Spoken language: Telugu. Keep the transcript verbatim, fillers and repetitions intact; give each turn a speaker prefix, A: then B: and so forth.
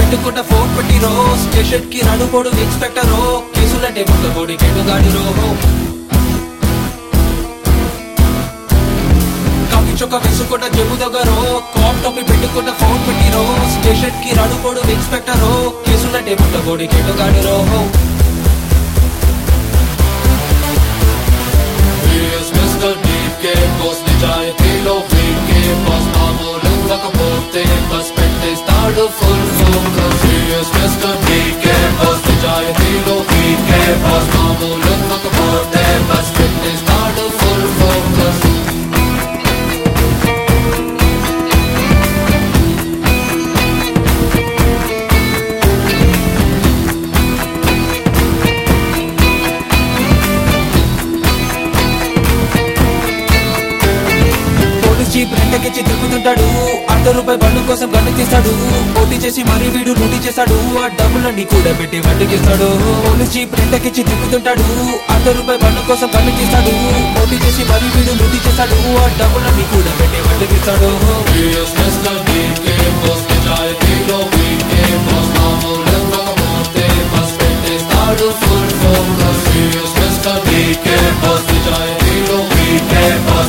A: పెట్టుకుంటా ఫోన్ పెట్టి రో స్టేషన్ కి నడుపోడు ఇన్స్పెక్టరో కేసులంటే ముట్టబోడి కేటుగాడు రో కాకి చొక్క వేసుకుంటా జబ్బు దగ్గరో కాప్ టోపీ పెట్టుకుంటా ఫోన్ పెట్టి రో స్టేషన్ కి నడుపోడు ఇన్స్పెక్టరో కేసులంటే ముట్టబోడి కేటుగాడు రో
B: మిస్టర్ డీకే బాస్ నిజాయితీలో వీకే బాస్ మామూలు కాకపోతే బస్ పెట్టేస్తాడు full focus mister DK boss నిజాయితీలో వీకే బాస్ మామూలు కాకపోతే బస్ పెట్టేస్తాడు ఫుల్ ఫోకస్
A: జీప్ రెంటకెచ్చి తిరుగుతుంటాడు అర్ధ రూపాయి బండు కోసం గన్ను తీస్తాడు పోటీ చేసి మరీ వీడు లూటీ చేస్తాడు ఆ డబ్బులన్నీ కూడా పెట్టి వడ్డీకిస్తాడు పోలీస్ జీప్ రెంటకెచ్చి తిరుగుతుంటాడు అర్ధ రూపాయి బండు కోసం గన్ను తీస్తాడు పోటీ చేసి మరీ వీడు లూటీ చేస్తాడు ఆ డబ్బులన్నీ కూడా పెట్టి వడ్డీకిస్తాడు
B: full focus mister DK boss నిజాయితీలో వీకే